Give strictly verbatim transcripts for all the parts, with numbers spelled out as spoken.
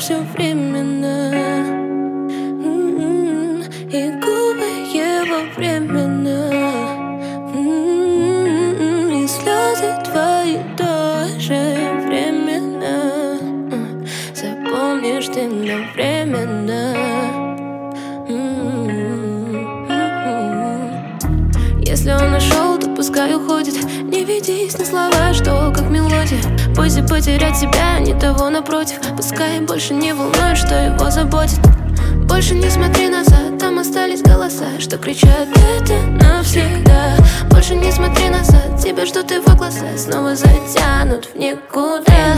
все временно. М-м-м. И губы его временно. М-м-м. И слезы твои тоже временно. М. Запомнишь ты, но временно. Если он ушел, то пускай уходит. Не ведись на слова, что как мелодия. Бойся потерять себя, не того напротив. Пускай больше не волнует, что его заботит. Больше не смотри назад, там остались голоса, что кричат это навсегда. Больше не смотри назад, тебя ждут его глаза, снова затянут в никуда.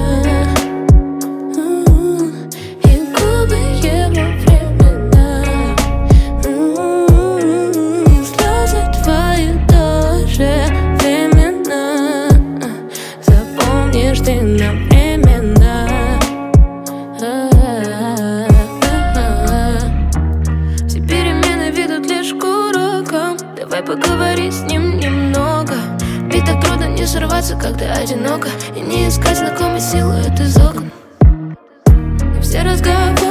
И губы его временно. Слезы твои тоже временно. Запомнишь ты на временно. Все перемены ведут лишь к урокам. Давай поговори с ним немного. Ведь так трудно не сорваться, когда одиноко, и не искать знакомой силы из окон. И все разговоры